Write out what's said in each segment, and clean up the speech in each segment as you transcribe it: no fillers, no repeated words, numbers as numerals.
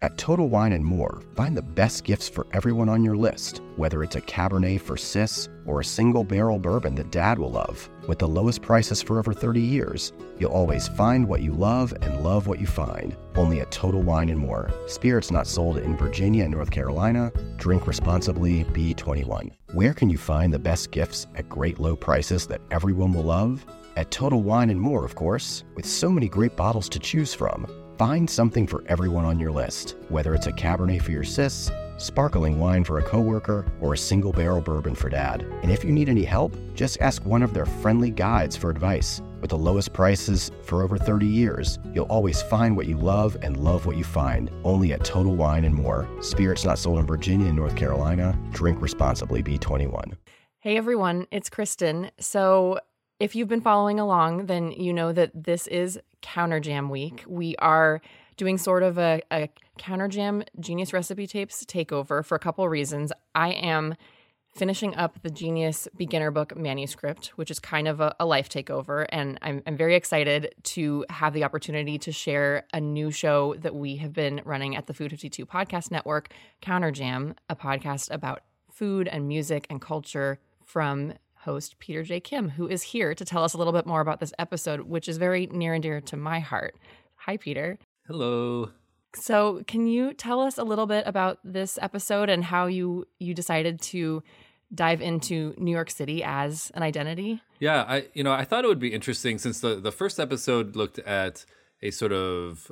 At Total Wine & More, find the best gifts for everyone on your list, whether it's a Cabernet for Sis or a single barrel bourbon that Dad will love. With the lowest prices for over 30 years, you'll always find what you love and love what you find. Only at Total Wine & More. Spirits not sold in Virginia and North Carolina. Drink responsibly. Be 21. Where can you find the best gifts at great low prices that everyone will love? At Total Wine & More, of course. With so many great bottles to choose from, find something for everyone on your list, whether it's a Cabernet for your sis, sparkling wine for a coworker, or a single barrel bourbon for Dad. And if you need any help, just ask one of their friendly guides for advice. With the lowest prices for over 30 years, you'll always find what you love and love what you find. Only at Total Wine & More. Spirits not sold in Virginia and North Carolina. Drink responsibly. Be 21. Hey everyone, it's Kristen. So if you've been following along, then you know that this is Counter Jam Week. We are doing sort of a Counter Jam Genius Recipe Tapes takeover for a couple reasons. I am finishing up the Genius Beginner Book manuscript, which is kind of a life takeover, and I'm very excited to have the opportunity to share a new show that we have been running at the Food 52 podcast network, Counter Jam, a podcast about food and music and culture from host Peter J. Kim, who is here to tell us a little bit more about this episode, which is very near and dear to my heart. Hi, Peter. Hello. So can you tell us a little bit about this episode and how you decided to dive into New York City as an identity? Yeah, I thought it would be interesting since the first episode looked at a sort of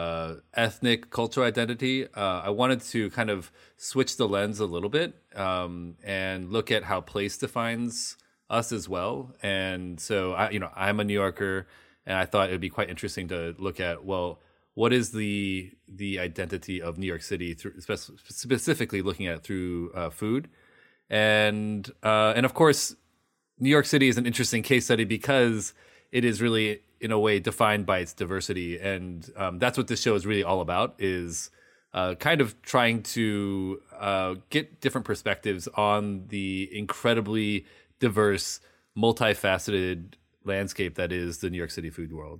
ethnic cultural identity. I wanted to kind of switch the lens a little bit and look at how place defines us as well. And so I'm a New Yorker, and I thought it would be quite interesting to look at, well, what is the identity of New York City through, specifically looking at it through food, and of course, New York City is an interesting case study because it is really in a way defined by its diversity, and that's what this show is really all about, is kind of trying to get different perspectives on the incredibly diverse, multifaceted landscape that is the New York City food world.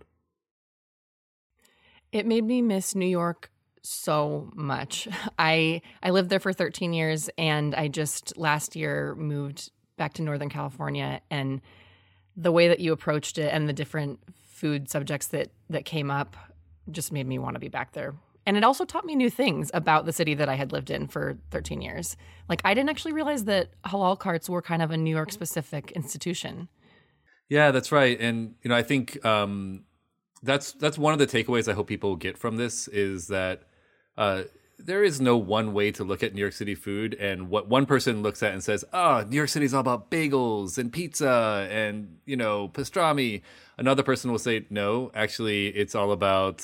It made me miss New York so much. I lived there for 13 years, and I just last year moved back to Northern California, and the way that you approached it and the different food subjects that came up just made me want to be back there. And it also taught me new things about the city that I had lived in for 13 years. Like, I didn't actually realize that halal carts were kind of a New York-specific institution. Yeah, that's right. And, I think that's one of the takeaways I hope people get from this is that there is no one way to look at New York City food. And what one person looks at and says, New York City is all about bagels and pizza and, pastrami. Another person will say, no, actually, it's all about,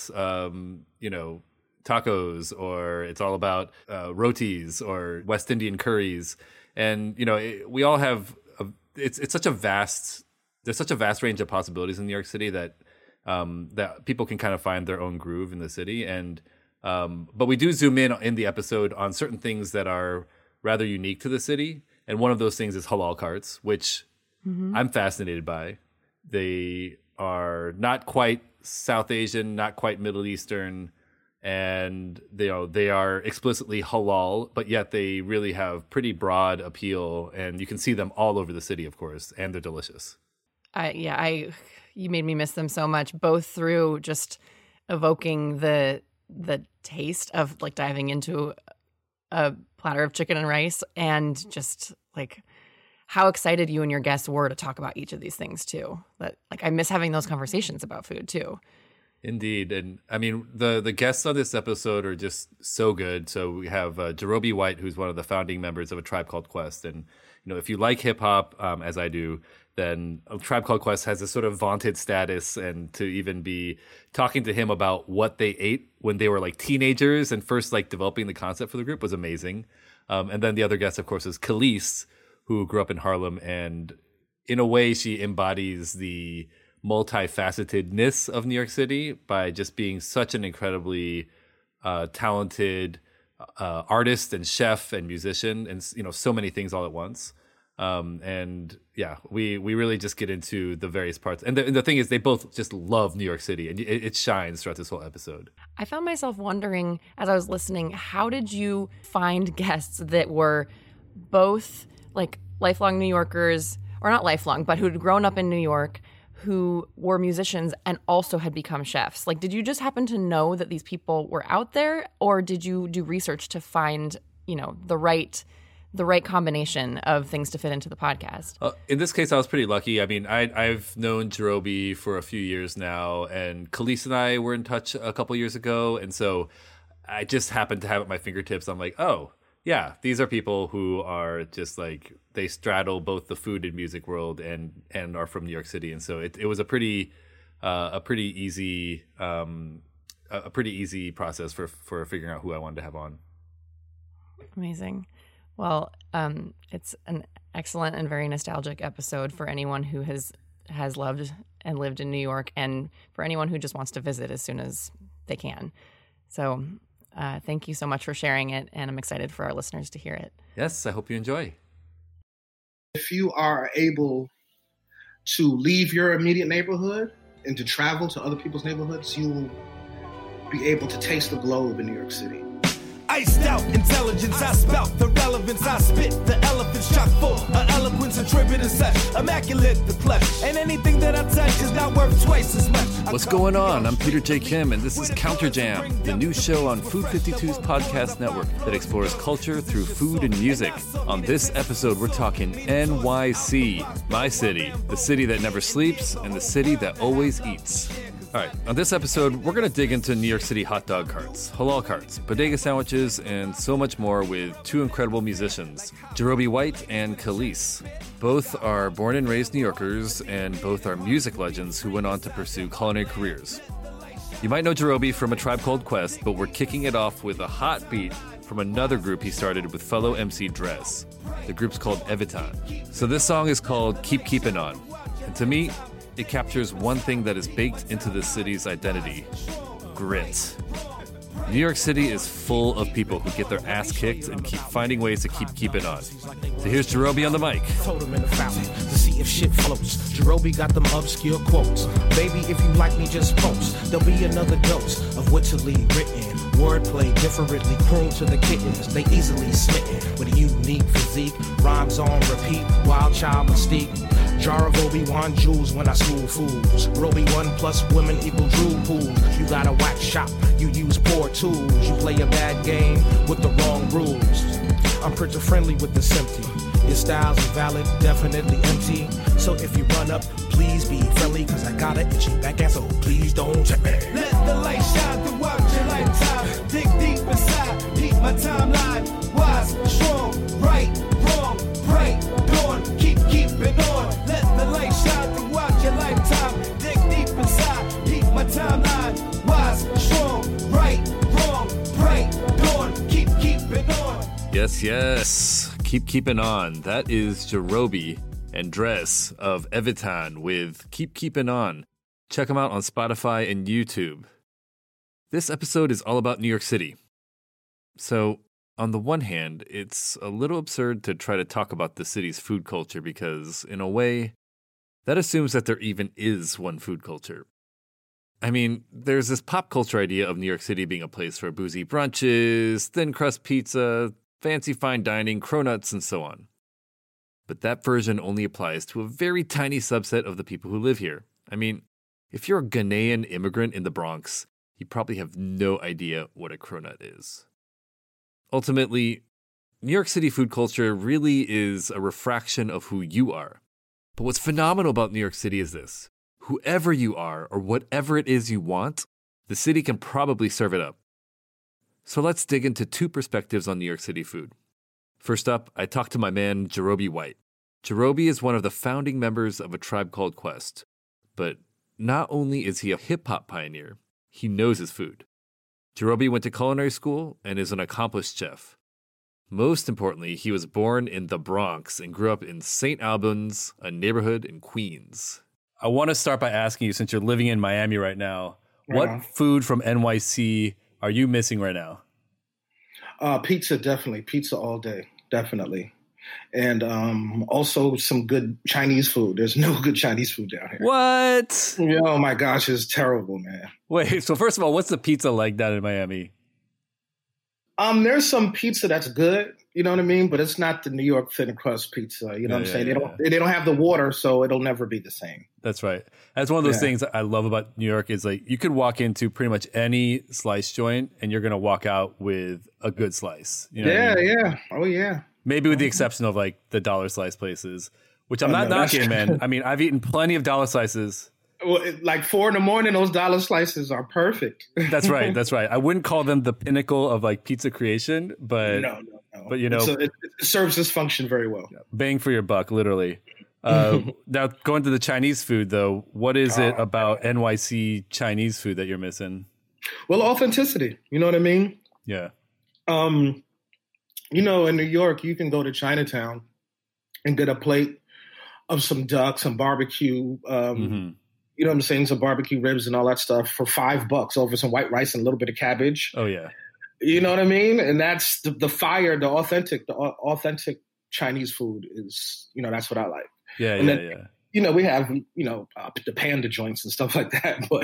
tacos, or it's all about rotis or West Indian curries. And, we all have, it's such a vast, there's such a vast range of possibilities in New York City that people can kind of find their own groove in the city. And, but we do zoom in the episode on certain things that are rather unique to the city. And one of those things is halal carts, which I'm fascinated by. They are not quite South Asian, not quite Middle Eastern, and they are explicitly halal, but yet they really have pretty broad appeal, and you can see them all over the city, of course, and they're delicious. You made me miss them so much, both through just evoking the taste of like diving into a platter of chicken and rice, and just like how excited you and your guests were to talk about each of these things too. That I miss having those conversations about food too. Indeed. And I mean, the guests on this episode are just so good. So we have Jarobi White, who's one of the founding members of A Tribe Called Quest. And, if you like hip hop, as I do, then A Tribe Called Quest has this sort of vaunted status. And to even be talking to him about what they ate when they were like teenagers and first like developing the concept for the group was amazing. And then the other guest, of course, is Khalees, who grew up in Harlem. And in a way, she embodies the multifacetedness of New York City by just being such an incredibly talented artist and chef and musician, and so many things all at once. And yeah, we really just get into the various parts. And the thing is, they both just love New York City, and it shines throughout this whole episode. I found myself wondering as I was listening, how did you find guests that were both like lifelong New Yorkers, or not lifelong, but who'd grown up in New York, who were musicians and also had become chefs? Like, did you just happen to know that these people were out there, or did you do research to find, the right combination of things to fit into the podcast? In this case, I was pretty lucky. I mean, I've known Jerobi for a few years now, and Khalees and I were in touch a couple years ago. And so I just happened to have at my fingertips. I'm like, oh, yeah, these are people who are just like, they straddle both the food and music world and are from New York City. And so it was a pretty easy process for figuring out who I wanted to have on. Amazing. Well, it's an excellent and very nostalgic episode for anyone who has loved and lived in New York, and for anyone who just wants to visit as soon as they can. So thank you so much for sharing it, and I'm excited for our listeners to hear it. Yes, I hope you enjoy. If you are able to leave your immediate neighborhood and to travel to other people's neighborhoods, you'll be able to taste the globe in New York City. Iced out intelligence, I spout the relevance, I spit the elephants, chock full of eloquence, attributed such, immaculate the flesh, and anything that I touch is not worth twice as much. What's going on? I'm Peter J. Kim, and this is Counter Jam, the new show on Food 52's podcast network that explores culture through food and music. On this episode, we're talking NYC, my city, the city that never sleeps, and the city that always eats. All right, on this episode, we're going to dig into New York City hot dog carts, halal carts, bodega sandwiches, and so much more with two incredible musicians, Jerobi White and Khalees. Both are born and raised New Yorkers, and both are music legends who went on to pursue culinary careers. You might know Jerobi from A Tribe Called Quest, but we're kicking it off with a hot beat from another group he started with fellow MC Dress. The group's called Evitan. So this song is called Keep Keepin' On. And to me, it captures one thing that is baked into the city's identity: grit. New York City is full of people who get their ass kicked and keep finding ways to keep it on. So here's Jerobi on the mic. Told him in the fountain to see if shit floats. Jerobi got them obscure quotes. Baby, if you like me, just post. There'll be another dose of wittily written. Wordplay differently crooned to the kittens. They easily smitten with a unique physique. Rhymes on repeat, wild child mystique. Jar of Obi-Wan jewels when I school fools. Roby 1 plus women equal drool pools. You got a whack shop, you use poor tools. You play a bad game with the wrong rules. I'm pretty friendly with the empty. Your style's invalid, definitely empty. So if you run up, please be friendly, cause I got an itchy back ass, so please don't check me. Let the light shine throughout your lifetime. Dig deep inside, keep my timeline. Wise, strong, right, wrong, right, dawn, keep it on. Let the light shine throughout your lifetime. Dig deep inside, keep my timeline. Wise, strong, right, wrong, right, dawn, keep it on. Yes. Keepin' On. That is Jerobi and Dress of Evitan with Keepin' On. Check them out on Spotify and YouTube. This episode is all about New York City. So, on the one hand, it's a little absurd to try to talk about the city's food culture because, in a way, that assumes that there even is one food culture. I mean, there's this pop culture idea of New York City being a place for boozy brunches, thin crust pizza, fancy fine dining, cronuts, and so on. But that version only applies to a very tiny subset of the people who live here. I mean, if you're a Ghanaian immigrant in the Bronx, you probably have no idea what a cronut is. Ultimately, New York City food culture really is a refraction of who you are. But what's phenomenal about New York City is this: whoever you are or whatever it is you want, the city can probably serve it up. So let's dig into two perspectives on New York City food. First up, I talked to my man, Jerobi White. Jerobi is one of the founding members of A Tribe Called Quest. But not only is he a hip-hop pioneer, he knows his food. Jerobi went to culinary school and is an accomplished chef. Most importantly, he was born in the Bronx and grew up in St. Albans, a neighborhood in Queens. I want to start by asking you, since you're living in Miami right now, what food from NYC are you missing right now? Pizza, definitely. Pizza all day, definitely. and also some good Chinese food. There's no good Chinese food down here. What? Oh my gosh, it's terrible, man. Wait, so first of all, what's the pizza like down in Miami? There's some pizza that's good, you know what I mean, but it's not the New York thin crust pizza. You know what I'm saying? They don't have the water, so it'll never be the same. That's right. That's one of those things I love about New York is like you could walk into pretty much any slice joint and you're gonna walk out with a good slice. You know what I mean? Yeah. Oh yeah. Maybe with the exception of like the dollar slice places, which I'm not knocking, man. I mean, I've eaten plenty of dollar slices. Well, like 4 a.m, those dollar slices are perfect. That's right. That's right. I wouldn't call them the pinnacle of like pizza creation, but no. But you know, it serves this function very well. Bang for your buck, literally. Now going to the Chinese food though, what is it about NYC Chinese food that you're missing? Well, authenticity. You know what I mean? Yeah. In New York, you can go to Chinatown and get a plate of some duck, some barbecue. You know what I'm saying? Some barbecue ribs and all that stuff for $5 over some white rice and a little bit of cabbage. Oh yeah. You know what I mean? And that's the fire, the authentic Chinese food is, that's what I like. Yeah, and then, we have, the panda joints and stuff like that, but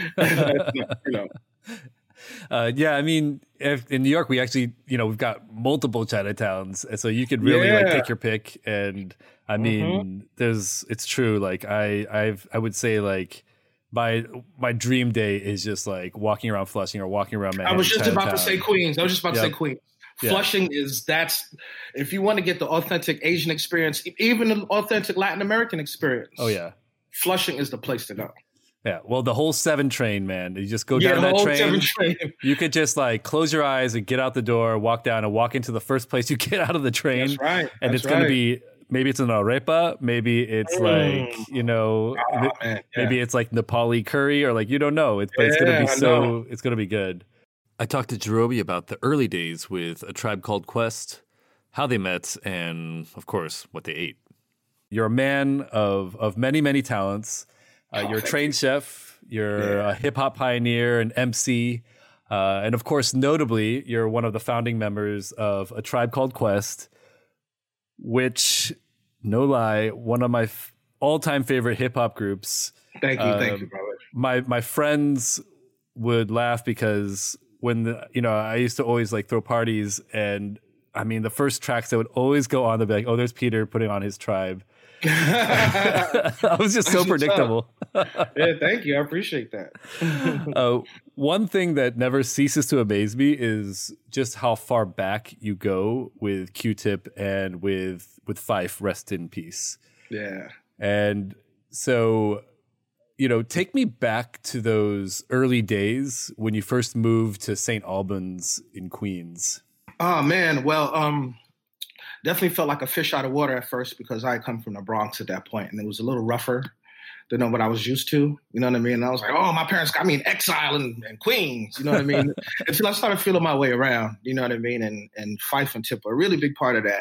I mean, in New York, we actually, we've got multiple Chinatowns, and so you could really like take your pick. And I mean, it's true. Like I would say like my dream day is just like walking around Flushing or walking around Manhattan. I was just Chinatown. about to say Queens. Flushing that's if you want to get the authentic Asian experience, even the authentic Latin American experience. Oh yeah, Flushing is the place to go. Yeah, well, the whole 7 train, man. You just go down that train. You could just like close your eyes and get out the door, walk down, and walk into the first place you get out of the train. That's right. And it's going to be maybe it's an arepa, maybe it's like maybe it's like Nepali curry, or like you don't know. It's going to be it's going to be good. I talked to Jarobi about the early days with A Tribe Called Quest, how they met, and of course what they ate. You're a man of many, many talents. You're a trained chef, you're a hip-hop pioneer, an MC, and of course, notably, you're one of the founding members of A Tribe Called Quest, which, no lie, one of my all-time favorite hip-hop groups. Thank you, brother. My friends would laugh because when I used to always like throw parties, and I mean, the first tracks that would always go on, they'd be like, oh, there's Peter putting on his Tribe. I was just so predictable. Yeah, thank you. I appreciate that. One thing that never ceases to amaze me is just how far back you go with Q-Tip and with Phife, rest in peace. Yeah. And so, take me back to those early days when you first moved to St. Albans in Queens. Oh, man. Well, definitely felt like a fish out of water at first because I come from the Bronx at that point, and it was a little rougher than what I was used to. You know what I mean? And I was like, oh, my parents got me in exile in Queens. You know what I mean? Until I started feeling my way around. You know what I mean? And Phife and Tip are a really big part of that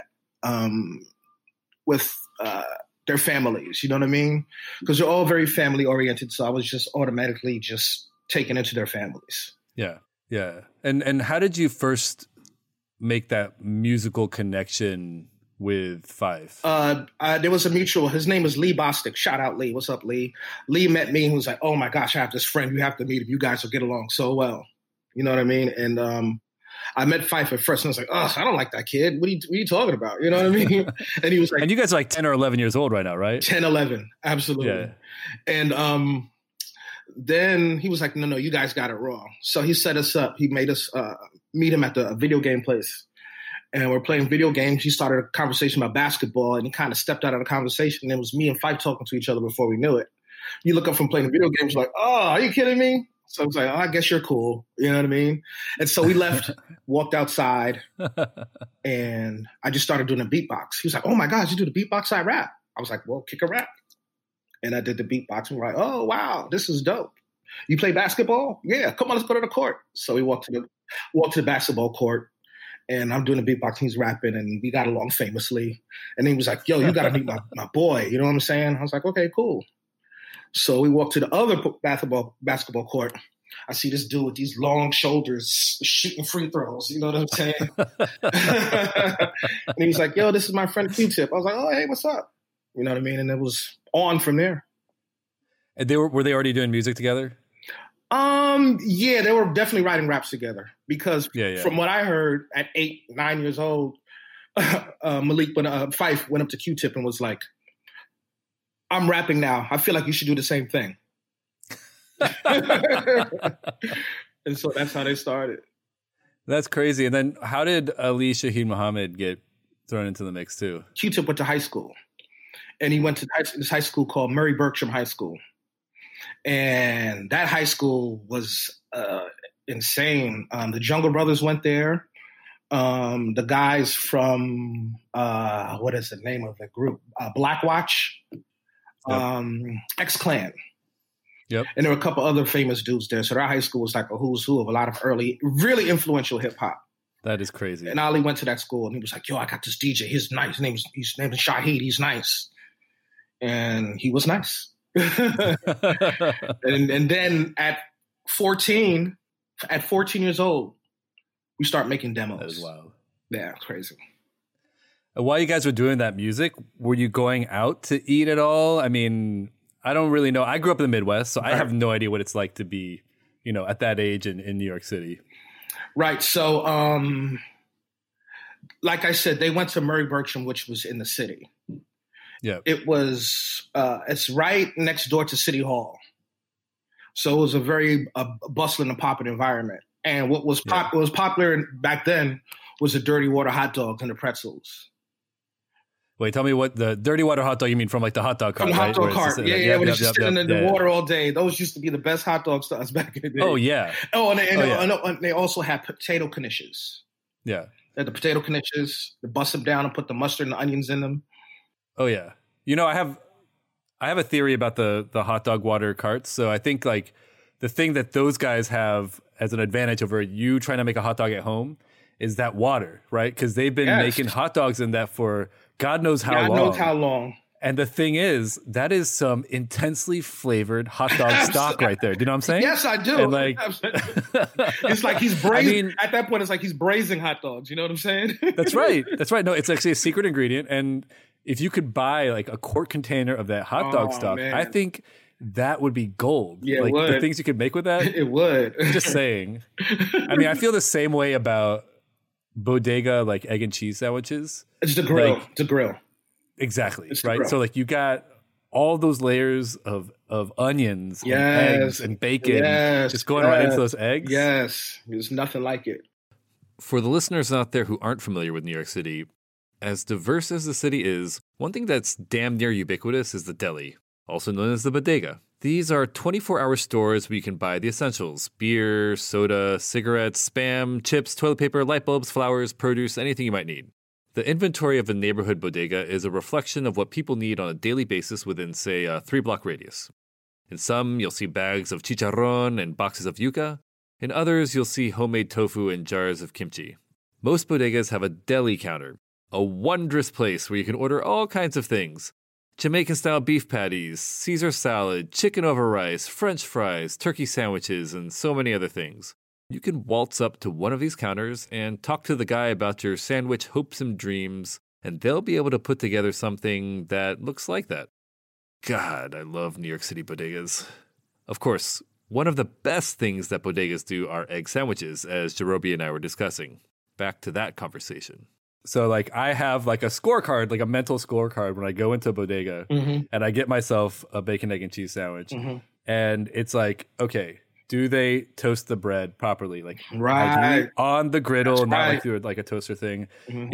with their families. You know what I mean? Because they're all very family oriented. So I was just automatically just taken into their families. Yeah, yeah. And how did you first make that musical connection with Phife? There was a mutual. His name is Lee Bostic. Shout out Lee. What's up, Lee? Lee met me and was like, "Oh my gosh, I have this friend. You have to meet him. You guys will get along so well." You know what I mean? And I met Phife at first, and I was like, "Oh, I don't like that kid. What are you talking about?" You know what I mean? And he was like, "And you guys are like 10 or 11 years old right now, right?" 10, 11, absolutely. Yeah. And then he was like, "No, you guys got it wrong." So he set us up. He made us meet him at the video game place. And we're playing video games. He started a conversation about basketball, and he kind of stepped out of the conversation. And it was me and Phife talking to each other before we knew it. You look up from playing video games, you're like, oh, are you kidding me? So I was like, oh, I guess you're cool. You know what I mean? And so we left, walked outside, and I just started doing a beatbox. He was like, oh my gosh, you do the beatbox? I rap. I was like, well, kick a rap. And I did the beatbox. And we're like, oh, wow, this is dope. You play basketball? Yeah, come on, let's go to the court. So we walked to the basketball court, and I'm doing the beatbox. He's rapping, and we got along famously. And he was like, yo, you got to meet my boy. You know what I'm saying? I was like, okay, cool. So we walked to the other basketball court, I see this dude with these long shoulders shooting free throws. You know what I'm saying? And he was like, yo, this is my friend Q-Tip. I was like, oh, hey, what's up? You know what I mean? And it was on from there. And were they already doing music together? Yeah, they were definitely writing raps together because from what I heard at 8, 9 years old, Phife went up to Q-Tip and was like, I'm rapping now. I feel like you should do the same thing. And so that's how they started. That's crazy. And then how did Ali Shaheed Muhammad get thrown into the mix too? Q-Tip went to high school. And he went to this high school called Murray Bergsham High School. And that high school was insane. The Jungle Brothers went there. The guys from, what is the name of the group? Black Watch, X-Clan. Yep. And there were a couple other famous dudes there. So their high school was like a who's who of a lot of early, really influential hip hop. That is crazy. And Ali went to that school and he was like, yo, I got this DJ. He's nice. His name is Shaheed. He's nice. And he was nice. and then at 14 years old, we start making demos. That is wild. Yeah, crazy. And while you guys were doing that music, were you going out to eat at all? I mean, I don't really know. I grew up in the Midwest, so I have no idea what it's like to be, at that age in New York City. Right. So, like I said, they went to Murray Bergsham, which was in the city. Yeah. It was, it's right next door to City Hall. So it was a very bustling and popping environment. And what was popular back then was the dirty water hot dogs and the pretzels. Wait, tell me what the dirty water hot dog you mean from like the hot dog cart, from the right? hot dog cart. Yeah, when it's just sitting in the water all day. Those used to be the best hot dogs to us back in the day. Oh, yeah. Oh, and they also had potato knishes. Yeah. They had the potato knishes. They bust them down and put the mustard and the onions in them. Oh, yeah. I have a theory about the hot dog water carts. So I think like the thing that those guys have as an advantage over you trying to make a hot dog at home is that water, right? Because they've been making hot dogs in that for God knows how long. And the thing is, that is some intensely flavored hot dog stock right there. Do you know what I'm saying? Yes, I do. And like, it's like he's braising. At that point, it's like he's braising hot dogs. You know what I'm saying? That's right. No, it's actually a secret ingredient. And if you could buy like a quart container of that hot dog stock, man, I think that would be gold. Yeah, like it would. The things you could make with that. It would. Just saying. I mean, I feel the same way about bodega like egg and cheese sandwiches. It's the grill. It's a grill. Exactly. Right. Grill. So like you got all those layers of onions and eggs and bacon just going right into those eggs. Yes. There's nothing like it. For the listeners out there who aren't familiar with New York City, as diverse as the city is, one thing that's damn near ubiquitous is the deli, also known as the bodega. These are 24-hour stores where you can buy the essentials: beer, soda, cigarettes, Spam, chips, toilet paper, light bulbs, flowers, produce, anything you might need. The inventory of a neighborhood bodega is a reflection of what people need on a daily basis within, say, a 3-block radius. In some, you'll see bags of chicharrón and boxes of yuca. In others, you'll see homemade tofu and jars of kimchi. Most bodegas have a deli counter, a wondrous place where you can order all kinds of things: Jamaican-style beef patties, Caesar salad, chicken over rice, French fries, turkey sandwiches, and so many other things. You can waltz up to one of these counters and talk to the guy about your sandwich hopes and dreams, and they'll be able to put together something that looks like that. God, I love New York City bodegas. Of course, one of the best things that bodegas do are egg sandwiches, as Jerobi and I were discussing. Back to that conversation. So like I have like a scorecard, like a mental scorecard when I go into a bodega and I get myself a bacon, egg, and cheese sandwich. And it's like, okay, do they toast the bread properly? Like on the griddle, not like through like a toaster thing.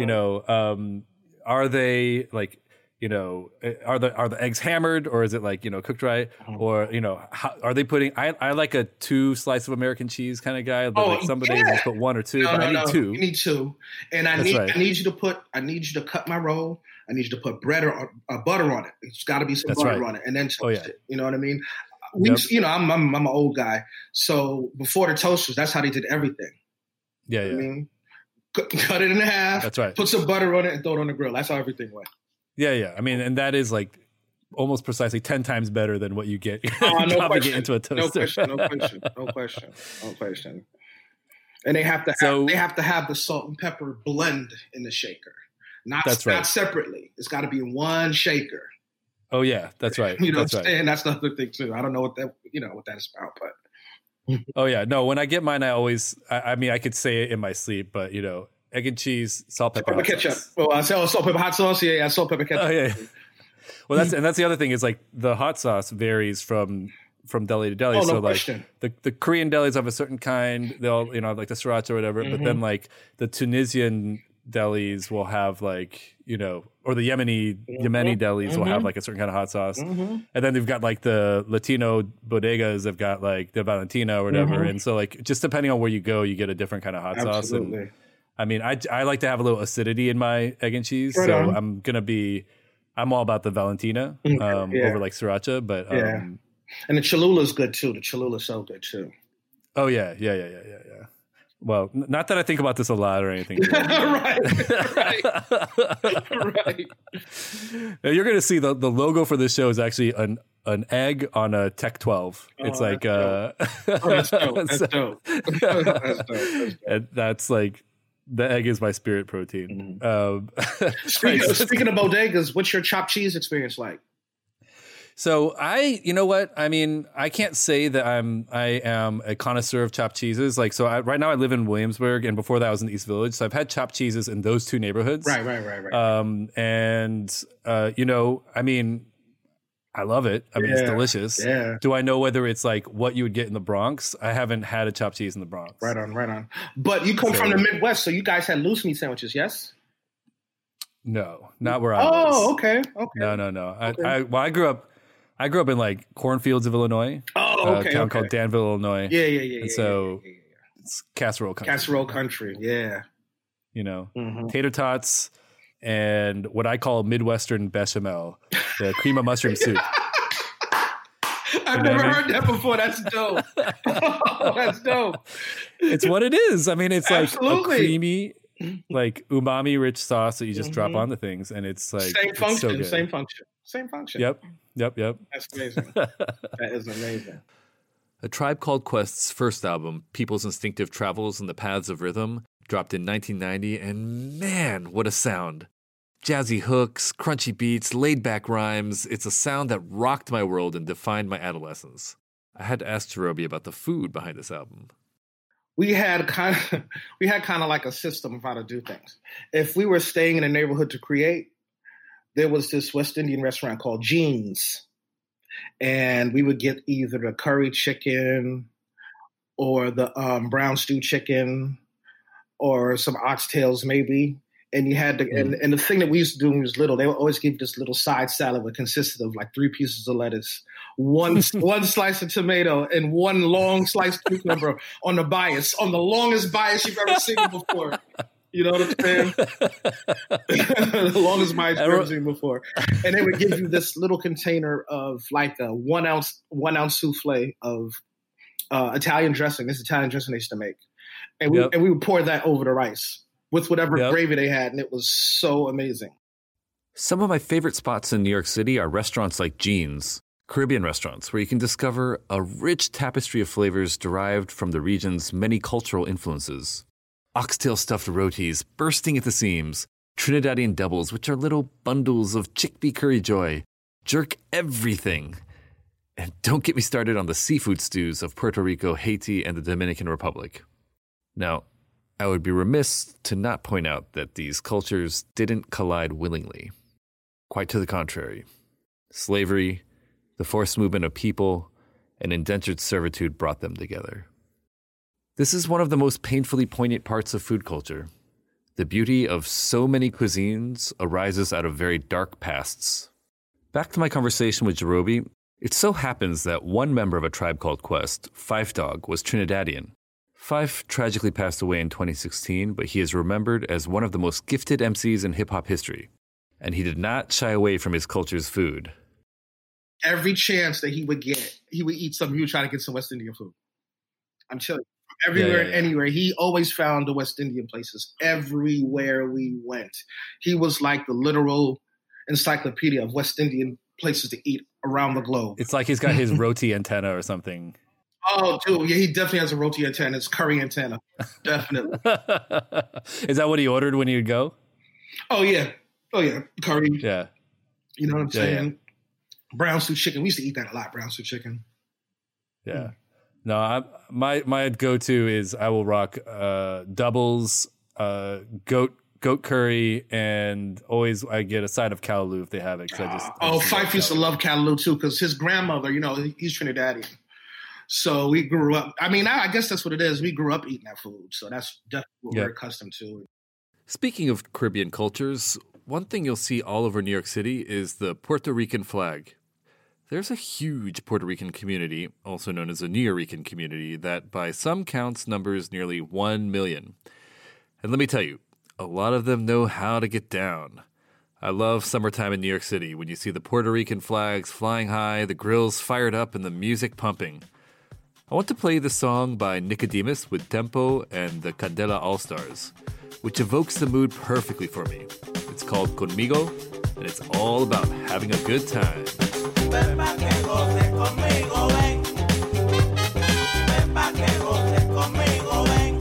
Are they like, are the eggs hammered, or is it like, cooked right? Or, how, are they putting, I like a 2 slice of American cheese kind of guy, but like some days just put 1 or 2, but I need 2. You need 2. And I need you to cut my roll. I need you to put bread or butter on it. It's got to be some butter on it, and then toast it. You know what I mean? I'm an old guy. So before the toasters, that's how they did everything. Yeah. I mean, cut it in half. That's right. Put some butter on it and throw it on the grill. That's how everything went. Yeah. I mean, and that is like almost precisely 10 times better than what you get no dropping question. it into a toaster. No question. And they have to have the salt and pepper blend in the shaker, not separately. It's got to be in one shaker. Oh yeah, that's right. You know that's what I'm right. saying? That's the other thing too. I don't know what that is about, but. Oh yeah, no. When I get mine, I mean, I could say it in my sleep, but egg and cheese, salt, pepper, hot ketchup. sauce. Oh, I say salt, pepper, hot sauce. Yeah, salt, pepper, ketchup. Oh yeah. Well, that's the other thing is like the hot sauce varies from deli to deli. Oh, no so question. like the Korean delis have a certain kind. They'll like the sriracha or whatever. But then like the Tunisian delis will have like or the Yemeni delis will have like a certain kind of hot sauce. And then they've got like the Latino bodegas. They've got like the Valentina or whatever. And so like just depending on where you go, you get a different kind of hot sauce. And I mean, I like to have a little acidity in my egg and cheese, right so on. I'm all about the Valentina over like sriracha, but and the Cholula is good too. The Cholula is so good too. Oh yeah. Well, not that I think about this a lot or anything. right. You're going to see the logo for this show is actually an egg on a Tech 12. It's like that's dope. That's dope. And that's like the egg is my spirit protein. Speaking of bodegas, what's your chopped cheese experience like? So you know what? I mean, I can't say that I am a connoisseur of chopped cheeses. Like, so right now I live in Williamsburg, and before that I was in the East Village. So I've had chopped cheeses in those two neighborhoods. Right. I mean, I love it. I mean, it's delicious. Yeah. Do I know whether it's like what you would get in the Bronx? I haven't had a chopped cheese in the Bronx. Right on. But you come from the Midwest, so you guys had loose meat sandwiches, yes? No, not where I was. Oh, okay. No. Okay. I grew up in like cornfields of Illinois. Oh, okay. A town called Danville, Illinois. Yeah. And so it's casserole country. Casserole country, yeah. Tater tots and what I call Midwestern bechamel, the cream of mushroom soup. I've never heard that before. That's dope. That's dope. It's what it is. I mean, it's Absolutely. Like a creamy, like umami-rich sauce that you just drop on the things, and it's like same function. Yep. That's amazing. That is amazing. A Tribe Called Quest's first album, People's Instinctive Travels in the Paths of Rhythm, dropped in 1990, and man, what a sound. Jazzy hooks, crunchy beats, laid-back rhymes. It's a sound that rocked my world and defined my adolescence. I had to ask Jarobi about the food behind this album. We had kind of like a system of how to do things. If we were staying in a neighborhood to create, there was this West Indian restaurant called Jean's, and we would get either the curry chicken or the brown stew chicken or some oxtails maybe. And you had to, and the thing that we used to do when we was little, they would always give this little side salad that consisted of like 3 pieces of lettuce, one slice of tomato, and one long sliced cucumber on the bias, on the longest bias you've ever seen before. You know what I'm saying? The longest bias you've ever seen before. And they would give you this little container of like a 1 ounce souffle of Italian dressing. This Italian dressing they used to make. And we would pour that over the rice with whatever gravy they had, and it was so amazing. Some of my favorite spots in New York City are restaurants like Jean's, Caribbean restaurants, where you can discover a rich tapestry of flavors derived from the region's many cultural influences. Oxtail stuffed rotis bursting at the seams, Trinidadian doubles, which are little bundles of chickpea curry joy, jerk everything. And don't get me started on the seafood stews of Puerto Rico, Haiti, and the Dominican Republic. Now, I would be remiss to not point out that these cultures didn't collide willingly. Quite to the contrary. Slavery, the forced movement of people, and indentured servitude brought them together. This is one of the most painfully poignant parts of food culture. The beauty of so many cuisines arises out of very dark pasts. Back to my conversation with Jarobi, it so happens that one member of A Tribe Called Quest, Phife Dawg, was Trinidadian. Phife tragically passed away in 2016, but he is remembered as one of the most gifted MCs in hip-hop history. And he did not shy away from his culture's food. Every chance that he would get, he would eat something. He would try to get some West Indian food. I'm telling you, everywhere and anywhere. He always found the West Indian places everywhere we went. He was like the literal encyclopedia of West Indian places to eat around the globe. It's like he's got his roti antenna or something. Oh, dude, yeah, he definitely has a roti antenna. It's curry antenna, definitely. Is that what he ordered when he'd go? Oh yeah, curry. Yeah, you know what I'm saying. Yeah. Brown stew chicken. We used to eat that a lot. Brown stew chicken. Yeah. No, my go-to is I will rock doubles, goat curry, and always I get a side of callaloo if they have it. Fife used to love callaloo too because his grandmother, he's Trinidadian. So we grew up. I mean, I guess that's what it is. We grew up eating that food, so that's definitely what we're accustomed to. Speaking of Caribbean cultures, one thing you'll see all over New York City is the Puerto Rican flag. There's a huge Puerto Rican community, also known as the Nuyorican community, that by some counts numbers nearly 1 million. And let me tell you, a lot of them know how to get down. I love summertime in New York City when you see the Puerto Rican flags flying high, the grills fired up, and the music pumping. I want to play the song by Nicodemus with Tempo and the Candela All-Stars, which evokes the mood perfectly for me. It's called Conmigo, and it's all about having a good time. Ven pa' que goces conmigo, ven. Ven pa' que goces conmigo, ven.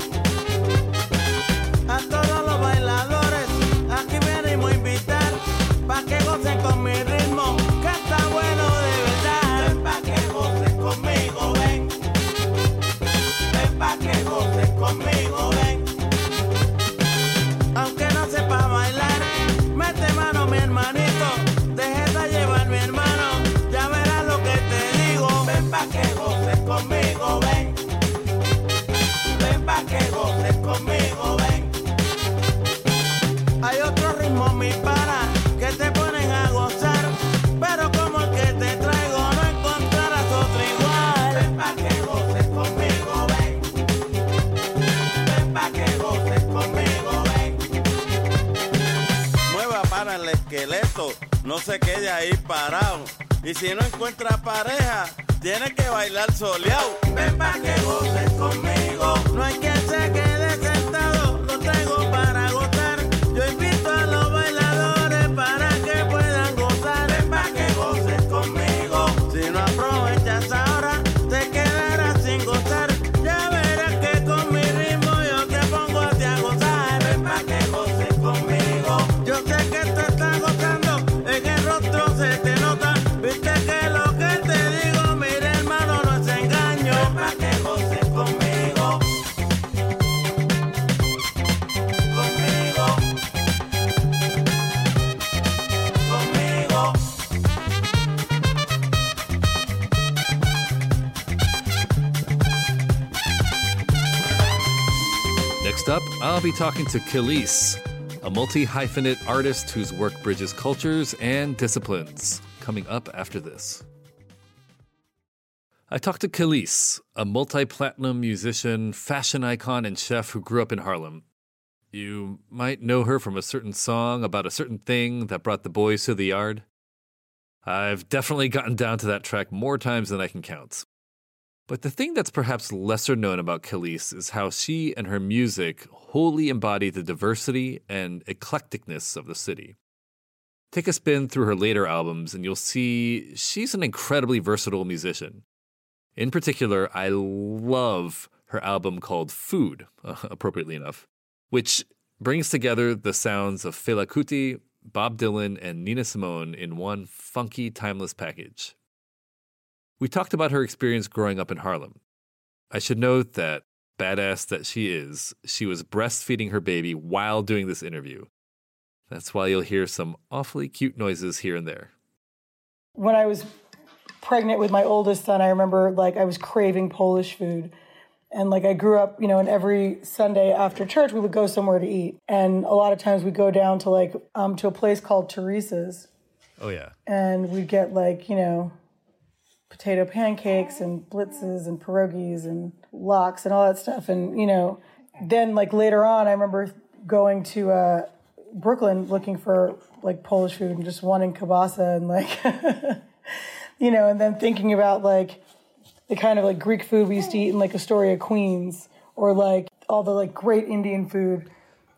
A todos los bailadores, aquí venimos a invitar, pa' que gocen con mi ritmo, que está bueno de verdad. Ven pa' que goces conmigo, ven. Ven pa' que goces conmigo, ven. Aunque no sepa bailar, mete mano mi hermanito, déjate llevar mi hermano, ya verás lo que te digo. Ven pa' que goces conmigo, ven. Ven pa' que goces conmigo, ven. Hay otro ritmo, mi pana, que te ponen a gozar, pero como el que te traigo no encontrarás otro igual. Ven pa' que goces conmigo, ven. Ven pa' que goces conmigo, ven. Mueva para el esqueleto, no se quede ahí parado. Y si no encuentra pareja, tiene que bailar soleado. Ven pa' que goces conmigo, no hay quien se quede sentado, lo traigo para gozar. Yo invito a los bailadores para que puedan gozar. Ven pa' que goces conmigo, si no aprovechas ahora, te quedarás sin gozar. Ya verás que con mi ritmo yo te pongo a ti a gozar. Ven pa' que goces conmigo, yo sé que te estás gozando, en el rostro se te nota. Viste que lo que te digo, mira hermano, no es engaño. Ven pa' que goces conmigo. Conmigo. Conmigo. Next up, I'll be talking to Kelis, a multi-hyphenate artist whose work bridges cultures and disciplines. Coming up after this. I talked to Kelis, a multi-platinum musician, fashion icon, and chef who grew up in Harlem. You might know her from a certain song about a certain thing that brought the boys to the yard. I've definitely gotten down to that track more times than I can count. But the thing that's perhaps lesser known about Kelis is how she and her music wholly embody the diversity and eclecticness of the city. Take a spin through her later albums and you'll see she's an incredibly versatile musician. In particular, I love her album called Food, appropriately enough, which brings together the sounds of Fela Kuti, Bob Dylan, and Nina Simone in one funky, timeless package. We talked about her experience growing up in Harlem. I should note that, badass that she is, she was breastfeeding her baby while doing this interview. That's why you'll hear some awfully cute noises here and there. When I was pregnant with my oldest son, I remember I was craving Polish food. And I grew up, and every Sunday after church, we would go somewhere to eat. And a lot of times we'd go down to to a place called Teresa's. Oh, yeah. And we'd get potato pancakes and blitzes and pierogies and lox and all that stuff. And, then later on, I remember going to Brooklyn looking for Polish food and just wanting kielbasa and and then thinking about the kind of Greek food we used to eat in Astoria, Queens, or all the great Indian food.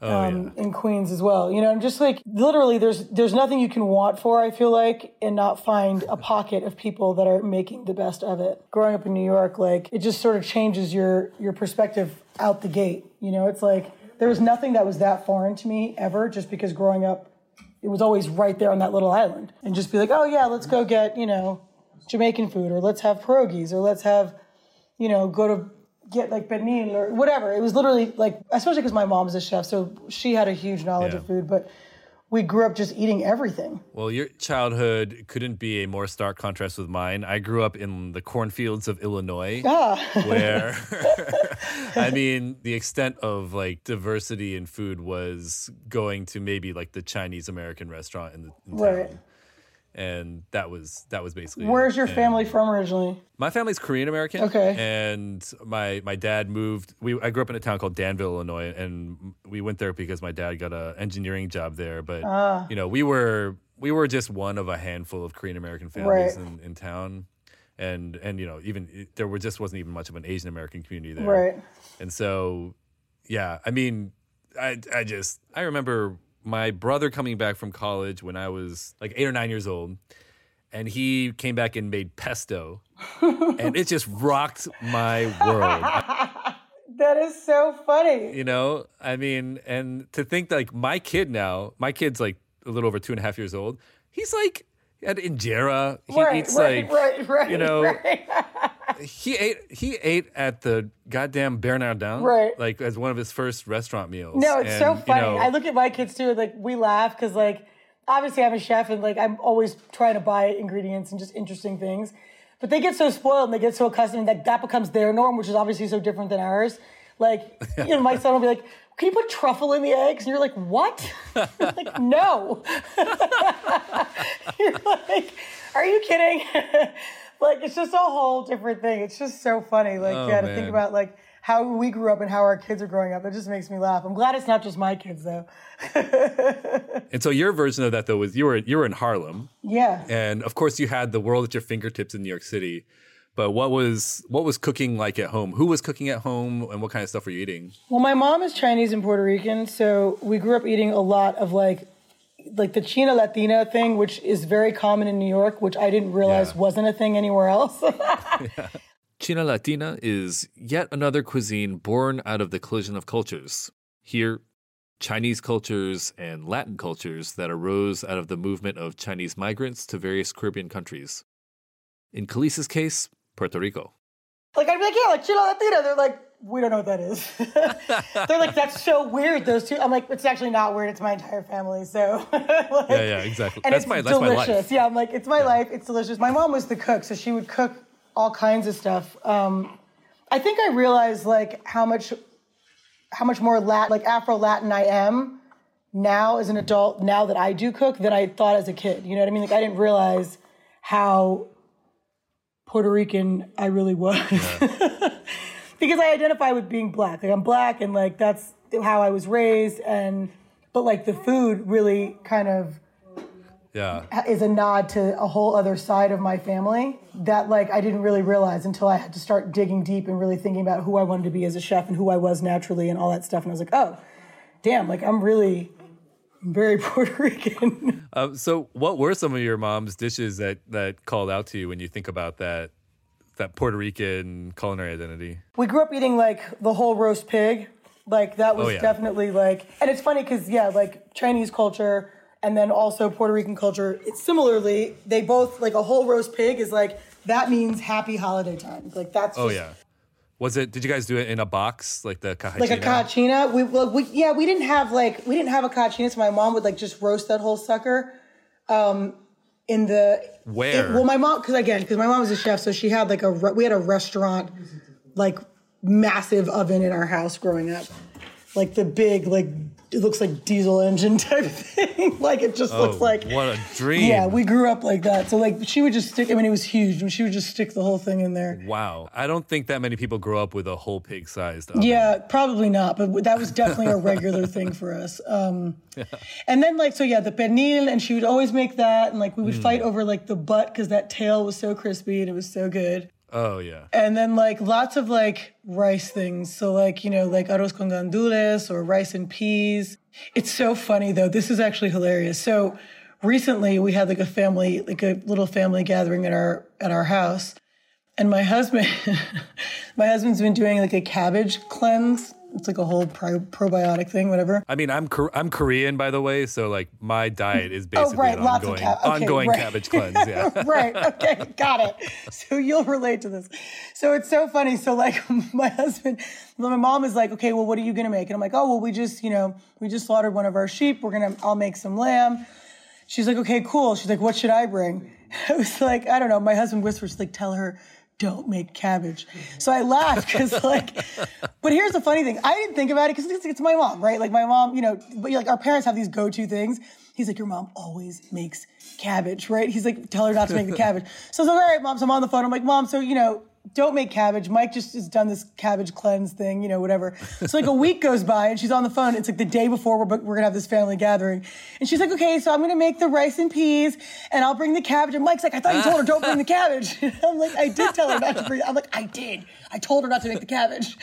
in Queens as well. You know, I'm just like, literally, there's nothing you can want for, I feel like, and not find a pocket of people that are making the best of it. Growing up in New York, like, it just sort of changes your perspective out the gate. You know, it's like, there was nothing that was that foreign to me ever, just because growing up, it was always right there on that little island. And just be like, oh yeah, let's go get, you know, Jamaican food, or let's have pierogies, or let's have, you know, go to get like pernil or whatever. It was literally like, especially because my mom's a chef, so she had a huge knowledge of food, but we grew up just eating everything. Well, your childhood couldn't be a more stark contrast with mine. I grew up in the cornfields of Illinois, where, I mean, the extent of like diversity in food was going to maybe like the Chinese American restaurant in town. Right. And that was basically. Where's your family from originally? My family's Korean American. Okay. And my dad moved. I grew up in a town called Danville, Illinois, and we went there because my dad got an engineering job there. But you know, we were just one of a handful of Korean American families in town, and you know, even there wasn't even much of an Asian American community there. Right. And so, yeah, I mean, I remember my brother coming back from college when I was like 8 or 9 years old, and he came back and made pesto, and it just rocked my world. That is so funny. You know, I mean, and to think that, like, my kid's like a little over 2.5 years old. He's like at injera. He eats right, you know. Right. He ate at the goddamn Bernardin, like as one of his first restaurant meals. No, it's so funny. You know, I look at my kids too, and like we laugh because like obviously I'm a chef and like I'm always trying to buy ingredients and just interesting things, but they get so spoiled and they get so accustomed that becomes their norm, which is obviously so different than ours. Like, you know, my son will be like, "Can you put truffle in the eggs?" And you're like, "What?" You're like, "No." You're like, "Are you kidding?" Like, it's just a whole different thing. It's just so funny. Like, to think about, like, how we grew up and how our kids are growing up. It just makes me laugh. I'm glad it's not just my kids, though. And so your version of that, though, was you were in Harlem. Yeah. And, of course, you had the world at your fingertips in New York City. But what was cooking like at home? Who was cooking at home, and what kind of stuff were you eating? Well, my mom is Chinese and Puerto Rican, so we grew up eating a lot of, like the China Latina thing, which is very common in New York, which I didn't realize wasn't a thing anywhere else. China Latina is yet another cuisine born out of the collision of cultures. Here, Chinese cultures and Latin cultures that arose out of the movement of Chinese migrants to various Caribbean countries. In Khalees's case, Puerto Rico. Like, I'd be like, yeah, like China Latina. They're like, we don't know what that is. They're like, that's so weird, those two. I'm like, it's actually not weird. It's my entire family. So, like, yeah, exactly. And that's my life. Yeah, I'm like, it's my life. It's delicious. My mom was the cook, so she would cook all kinds of stuff. I think I realized, like, how much more Afro-Latin I am now as an adult, now that I do cook, than I thought as a kid. You know what I mean? Like, I didn't realize how Puerto Rican I really was. Yeah. Because I identify with being black. Like, I'm black, and like that's how I was raised, but like the food really kind of is a nod to a whole other side of my family that like I didn't really realize until I had to start digging deep and really thinking about who I wanted to be as a chef and who I was naturally and all that stuff. And I was like, oh, damn, like I'm very Puerto Rican. So what were some of your mom's dishes that called out to you when you think about that Puerto Rican culinary identity? We grew up eating like the whole roast pig. Like that was definitely like, and it's funny because like Chinese culture and then also Puerto Rican culture, it's similarly, they both like a whole roast pig is like, that means happy holiday time. Like that's Was it? Did you guys do it in a box, like the cajachina? Like a cajachina? We didn't have a cajachina, so my mom would like just roast that whole sucker. My mom, because my mom was a chef, so she had like we had a restaurant, like massive oven in our house growing up, like the big, like it looks like diesel engine type thing. Like it just looks like what a dream. Yeah, we grew up like that. So like she would just stick. I mean, it was huge, and she would just stick the whole thing in there. Wow, I don't think that many people grow up with a whole pig-sized oven. Yeah, probably not. But that was definitely a regular thing for us. And then like the pernil, and she would always make that, and like we would fight over like the butt because that tail was so crispy and it was so good. Oh, yeah. And then like lots of like rice things. So like, you know, like arroz con gandules or rice and peas. It's so funny though. This is actually hilarious. So recently we had like a little family gathering at our house. And my husband's been doing like a cabbage cleanse. It's like a whole probiotic thing, whatever. I mean, I'm Korean, by the way, so like my diet is basically an ongoing cabbage cleanse. Yeah. Right. Okay. Got it. So you'll relate to this. So it's so funny. So like my mom is like, okay, well, what are you gonna make? And I'm like, oh, well, we just slaughtered one of our sheep. I'll make some lamb. She's like, okay, cool. She's like, what should I bring? I was like, I don't know. My husband whispers, like, tell her, don't make cabbage. So I laughed because like, but here's the funny thing. I didn't think about it because it's my mom, right? Like my mom, you know, but like our parents have these go-to things. He's like, your mom always makes cabbage, right? He's like, tell her not to make the cabbage. So I was like, all right, Mom. So I'm on the phone. I'm like, Mom, so, you know, don't make cabbage. Mike just has done this cabbage cleanse thing, you know, whatever. So like a week goes by and she's on the phone. It's like the day before we're going to have this family gathering. And she's like, okay, so I'm going to make the rice and peas and I'll bring the cabbage. And Mike's like, I thought you told her don't bring the cabbage. And I'm like, I did tell her not to bring it. I'm like, I did. I told her not to make the cabbage.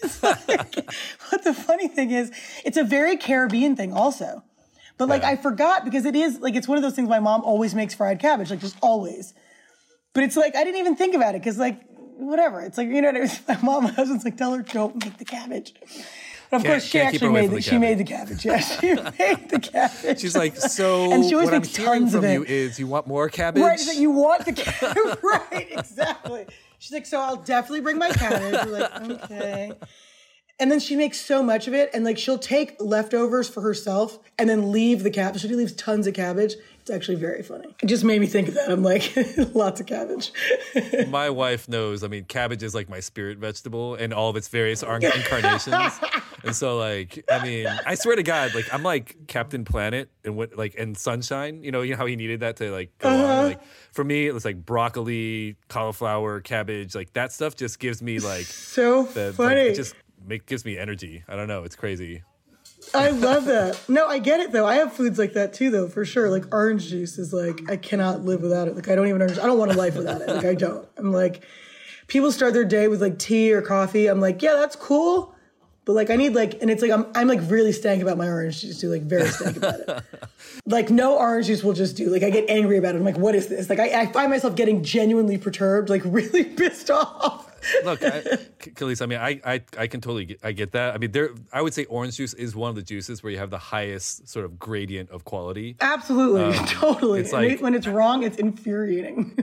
But the funny thing is, it's a very Caribbean thing also. But like, I forgot because it is like, it's one of those things my mom always makes fried cabbage, like just always. But it's like, I didn't even think about it because like, whatever. It's like, you know, my mom, my husband's like, tell her don't make the cabbage. But of course, she made the cabbage. Yeah, she made the cabbage. She's like, so and she what I'm hearing from you is you want more cabbage? Right, she's like, you want the cabbage? Right, exactly. She's like, so I'll definitely bring my cabbage. We're like, okay. And then she makes so much of it, and like she'll take leftovers for herself and then leave the cabbage. She leaves tons of cabbage. It's actually very funny. It just made me think of that. I'm like, lots of cabbage. My wife knows, I mean, cabbage is like my spirit vegetable and all of its various incarnations. And so like, I mean, I swear to God, like I'm like Captain Planet and what like and Sunshine, you know how he needed that to like go on. Like for me, it was like broccoli, cauliflower, cabbage, like that stuff just gives me like so funny. Like, it just gives me energy. I don't know, it's crazy. I love that. No, I get it though. I have foods like that too though, for sure. Like orange juice is like, I cannot live without it. Like I don't even understand. I don't want a life without it. Like I don't. I'm like, people start their day with like tea or coffee. I'm like, yeah, that's cool. But like I need like, and it's like, I'm like really stank about my orange juice too, like very stank about it. Like no orange juice will just do. Like I get angry about it. I'm like, what is this? Like I find myself getting genuinely perturbed, like really pissed off. Look, Khalees, I mean, I can totally get that. I mean, I would say orange juice is one of the juices where you have the highest sort of gradient of quality. Absolutely, totally. It's like, when it's wrong, it's infuriating.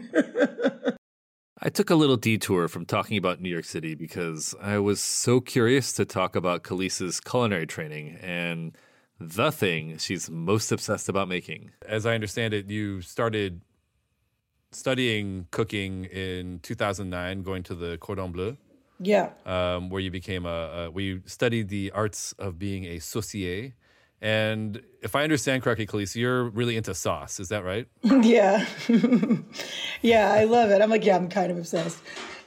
I took a little detour from talking about New York City because I was so curious to talk about Khalees's culinary training and the thing she's most obsessed about making. As I understand it, you started studying cooking in 2009, going to the Cordon Bleu. Yeah. Where you became we studied the arts of being a saucier. And if I understand correctly, Khalees, you're really into sauce. Is that right? Yeah. Yeah, I love it. I'm like, yeah, I'm kind of obsessed.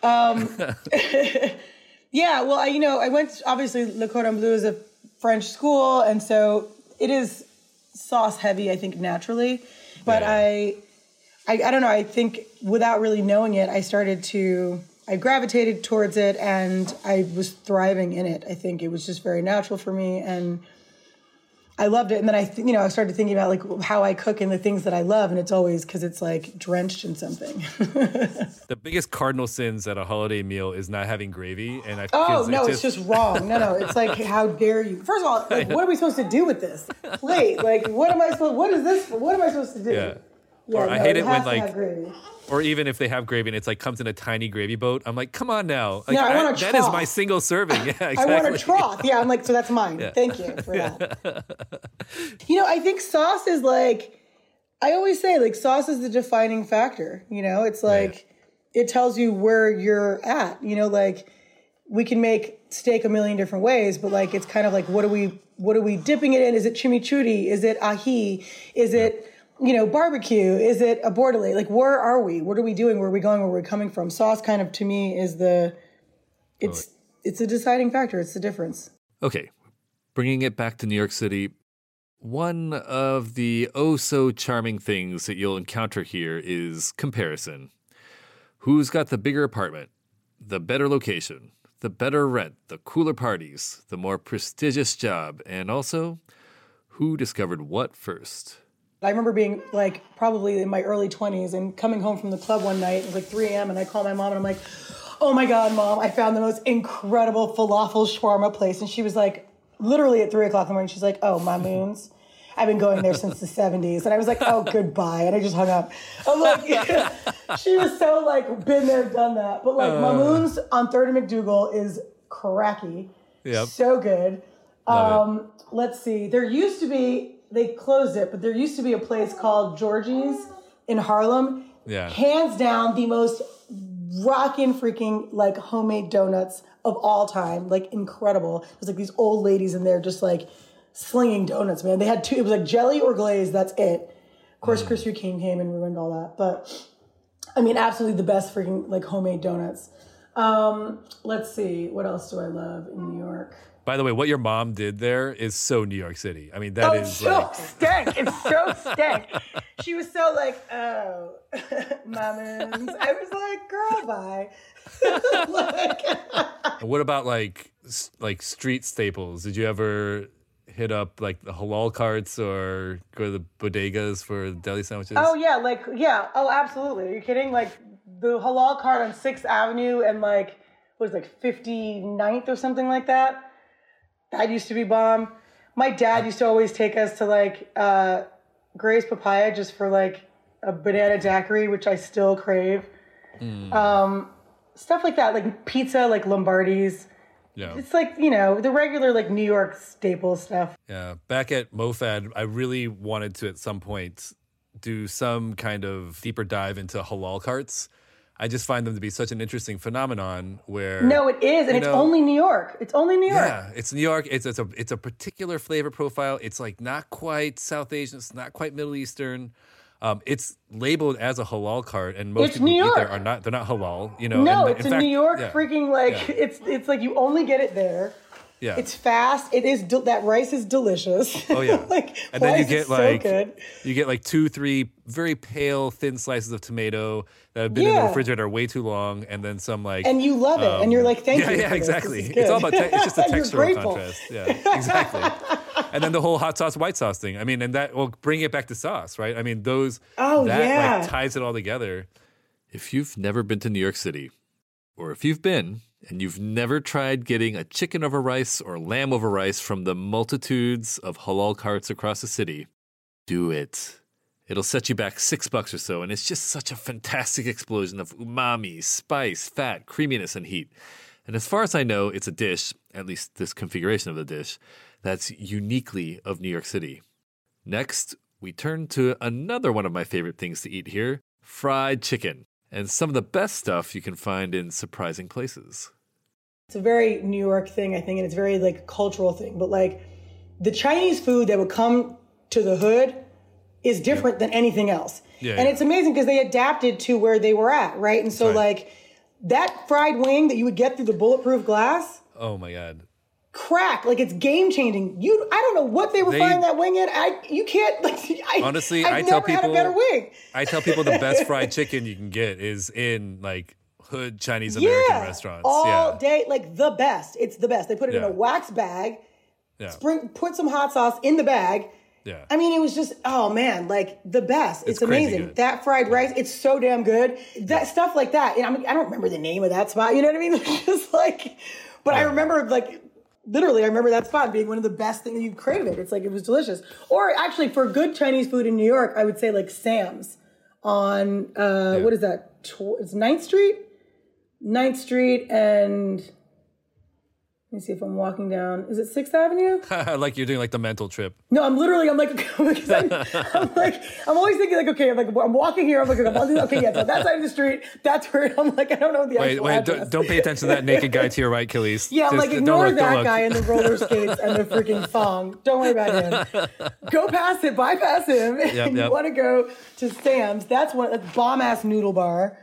Yeah, well, I went, obviously, Le Cordon Bleu is a French school. And so it is sauce heavy, I think, naturally. But yeah. I don't know, I think without really knowing it, I gravitated towards it and I was thriving in it. I think it was just very natural for me and I loved it. And then I started thinking about like how I cook and the things that I love. And it's always because it's like drenched in something. The biggest cardinal sins at a holiday meal is not having gravy. And it's just wrong. No, it's like, how dare you? First of all, like, what are we supposed to do with this plate? Like, what am I supposed to do? Yeah. Yeah, I hate it when like, or even if they have gravy and it's like comes in a tiny gravy boat. I'm like, come on now. Like, I want a trough. That is my single serving. Yeah, exactly. I want a trough. Yeah, I'm like, so that's mine. Yeah. Thank you for that. I think sauce is like, I always say like sauce is the defining factor. It's like, it tells you where you're at. Like we can make steak a million different ways, but like, it's kind of like, what are we dipping it in? Is it chimichurri? Is it ají? Is it, barbecue? Is it a bordelaise? Like, where are we? What are we doing? Where are we going? Where are we coming from? Sauce kind of, to me, is it's a deciding factor. It's the difference. Okay. Bringing it back to New York City, one of the oh-so-charming things that you'll encounter here is comparison. Who's got the bigger apartment, the better location, the better rent, the cooler parties, the more prestigious job, and also who discovered what first? I remember being like probably in my early 20s and coming home from the club one night. It was like 3 a.m. and I called my mom and I'm like, oh my God, Mom, I found the most incredible falafel shawarma place. And she was like, literally at 3 o'clock in the morning, she's like, oh, Mamoun's. I've been going there since the 70s. And I was like, oh, goodbye. And I just hung up. I'm like, she was so like, been there, done that. But like Mamoun's on 3rd and McDougal is cracky. Yep. So good. Let's see. There used to be, they closed it, but there used to be a place called Georgie's in Harlem. Yeah. Hands down, the most rockin' freaking like homemade donuts of all time. Like incredible. There's like these old ladies in there just like slinging donuts, man. They had two, it was like jelly or glaze, that's it. Of course, Krispy Kreme came and ruined all that. But I mean, absolutely the best freaking like homemade donuts. Let's see, what else do I love in New York? By the way, what your mom did there is so New York City. I mean, that is so like... stank. It's so stank. She was so like, oh, Mamoun's. I was like, girl, bye. What about like street staples? Did you ever hit up like the halal carts or go to the bodegas for deli sandwiches? Oh, yeah. Oh, absolutely. Are you kidding? Like the halal cart on 6th Avenue and like, what is it, like 59th or something like that? That used to be bomb. My dad used to always take us to like Gray's Papaya just for like a banana daiquiri, which I still crave. Stuff like that, like pizza, like Lombardi's. Yeah. It's like, you know, the regular like New York staple stuff. Yeah. Back at MoFad, I really wanted to at some point do some kind of deeper dive into halal carts. I just find them to be such an interesting phenomenon where... No, it is. And it's only New York. It's only New York. Yeah, it's New York. It's a particular flavor profile. It's like not quite South Asian. It's not quite Middle Eastern. It's labeled as a halal cart, and most people who eat there they're not halal. You know, no, it's a New York freaking like it's like you only get it there. Yeah, it's fast. It is that rice is delicious. Oh yeah, like and then you get like so good. You get like 2-3 very pale thin slices of tomato that have been in the refrigerator way too long, and then some like and you love it, and you're like thank you. Yeah, exactly. It's all about it's just a textural contrast. Yeah, exactly. And then the whole hot sauce, white sauce thing. I mean, and that will bring it back to sauce, right? I mean, like ties it all together. If you've never been to New York City, or if you've been and you've never tried getting a chicken over rice or lamb over rice from the multitudes of halal carts across the city, do it. It'll set you back $6 or so, and it's just such a fantastic explosion of umami, spice, fat, creaminess, and heat. And as far as I know, it's a dish, at least this configuration of the dish, that's uniquely of New York City. Next, we turn to another one of my favorite things to eat here, fried chicken, and some of the best stuff you can find in surprising places. It's a very New York thing, I think, and it's very like cultural thing. But like the Chinese food that would come to the hood is different than anything else. And it's amazing because they adapted to where they were at, right? And so like that fried wing that you would get through the bulletproof glass. Oh my God. Crack, like it's game changing. I don't know what they were frying that wing in. You can't like. Honestly, I've never had a better wing. I tell people the best fried chicken you can get is in like hood Chinese American restaurants. All day, like the best. It's the best. They put it in a wax bag. Yeah. Put some hot sauce in the bag. Yeah. I mean, it was just like the best. It's amazing. Good. That fried rice, it's so damn good. That stuff like that. And I don't remember the name of that spot. You know what I mean? It's just like, but I remember like. Literally, I remember that spot being one of the best things. You crave it. It's like, it was delicious. Or actually, for good Chinese food in New York, I would say like Sam's on, what is that? It's 9th Street? 9th Street and... Let me see if I'm walking down. Is it 6th Avenue? Like you're doing like the mental trip. No, I'm like, because I'm always thinking like, okay, I'm walking here. I'm like, okay, yeah, so that side of the street, that's where I'm like, I don't know the actual address. Don't pay attention to that naked guy to your right, Khalees. Yeah, I'm like, ignore that guy in the roller skates and the freaking thong. Don't worry about him. Go past it, bypass him. You want to go to Sam's. That's bomb ass noodle bar.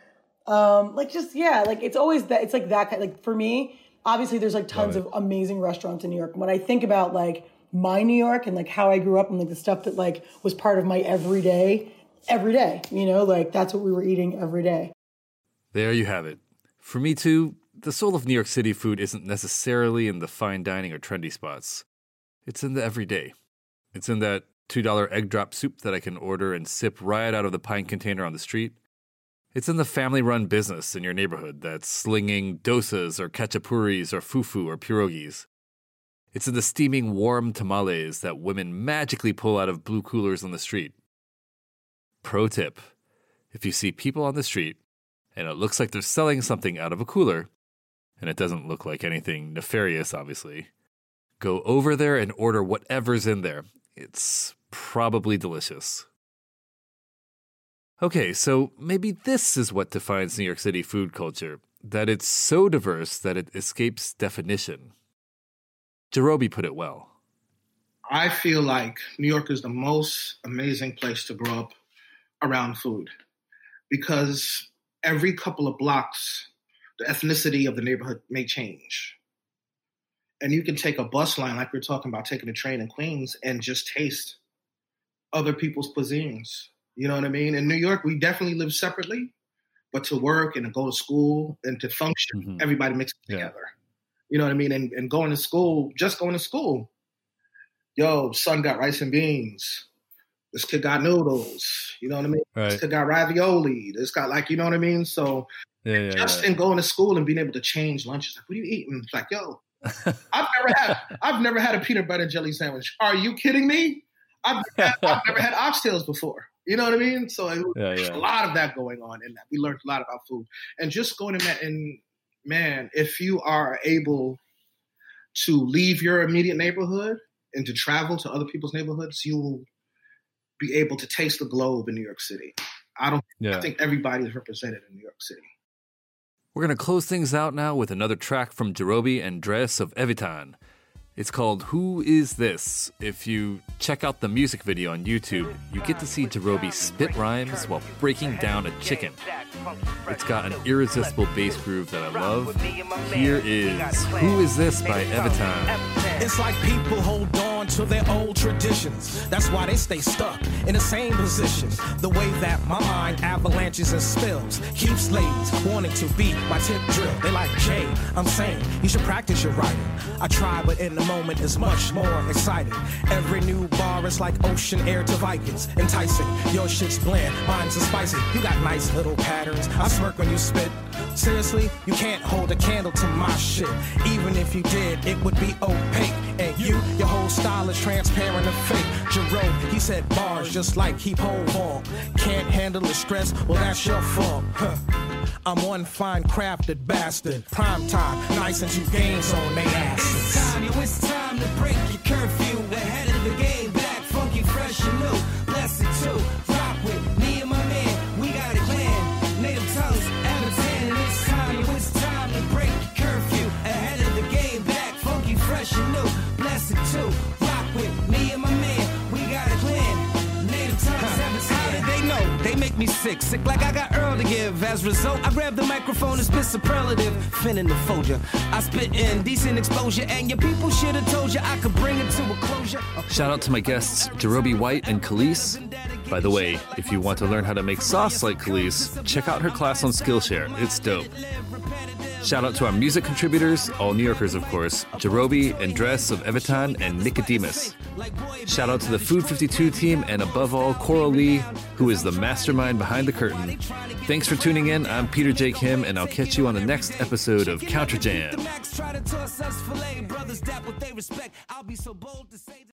It's always that. It's like that kind. Like for me. Obviously, there's like tons of amazing restaurants in New York. When I think about like my New York and like how I grew up and like the stuff that like was part of my every day, you know, like that's what we were eating every day. There you have it. For me too, the soul of New York City food isn't necessarily in the fine dining or trendy spots. It's in the everyday. It's in that $2 egg drop soup that I can order and sip right out of the pint container on the street. It's in the family-run business in your neighborhood that's slinging dosas or khachapuris or fufu or pierogies. It's in the steaming warm tamales that women magically pull out of blue coolers on the street. Pro tip: if you see people on the street and it looks like they're selling something out of a cooler, and it doesn't look like anything nefarious, obviously, go over there and order whatever's in there. It's probably delicious. Okay, so maybe this is what defines New York City food culture, that it's so diverse that it escapes definition. Jarobi put it well. I feel like New York is the most amazing place to grow up around food because every couple of blocks, the ethnicity of the neighborhood may change. And you can take a bus line, like we were talking about taking a train in Queens, and just taste other people's cuisines. You know what I mean? In New York, we definitely live separately, but to work and to go to school and to function, everybody mixes together. You know what I mean? And going to school, just going to school. Yo, son got rice and beans. This kid got noodles. You know what I mean? Right. This kid got ravioli. This got you know what I mean? So in going to school and being able to change lunches, like, what are you eating? It's like, yo, I've never had a peanut butter and jelly sandwich. Are you kidding me? I've never had oxtails before. You know what I mean? So there's a lot of that going on in that. We learned a lot about food. And just going in that, and man, if you are able to leave your immediate neighborhood and to travel to other people's neighborhoods, you will be able to taste the globe in New York City. I think everybody is represented in New York City. We're going to close things out now with another track from Jarobi and Dres of Evitan. It's called Who Is This? If you check out the music video on YouTube, you get to see Jarobi spit rhymes while breaking down a chicken. It's got an irresistible bass groove that I love. Here is Who Is This by Evitan. It's like people hold on to their old traditions. That's why they stay stuck in the same position. The way that my mind avalanches and spills keeps ladies wanting to beat my tip drill. They like, Jay, I'm saying you should practice your writing. I try, but in the moment is much more exciting. Every new bar is like ocean air to Vikings, enticing. Your shit's bland, mine's a spicy. You got nice little patterns. I smirk when you spit. Seriously, you can't hold a candle to my shit. Even if you did, it would be opaque. And your whole style is transparent and fake. Jerome, he said bars just like keep hold on. Can't handle the stress, well that's your fault. I'm one fine crafted bastard. Prime time, nice and 2 games on they asses. It's time to break your curfew. Ahead of the game, back funky, fresh and new. Blessed too, rock with me and my man. We got it planned. Native tongues, Evitan. It's time to break your curfew. Ahead of the game, back funky, fresh and new. Blessed too, rock with me and my man. We got it planned. Native tongues, Evitan. How did they know? They make me sick like I got Earl to give. As a result, I grab the microphone and spit superlative. Finna the folder. I spit in decent exposure, and your people should have told you I could bring it to a closure. Shout out to my guests, Jarobi White and Khalees. By the way, if you want to learn how to make sauce like Khalees, check out her class on Skillshare. It's dope. Shout out to our music contributors, all New Yorkers of course, Jarobi and Dres of Evitan and Nicodemus. Shout out to the Food 52 team and above all Coral Lee, who is the mastermind behind the curtain. Thanks for tuning in. I'm Peter J. Kim, and I'll catch you on the next episode of Counter Jam.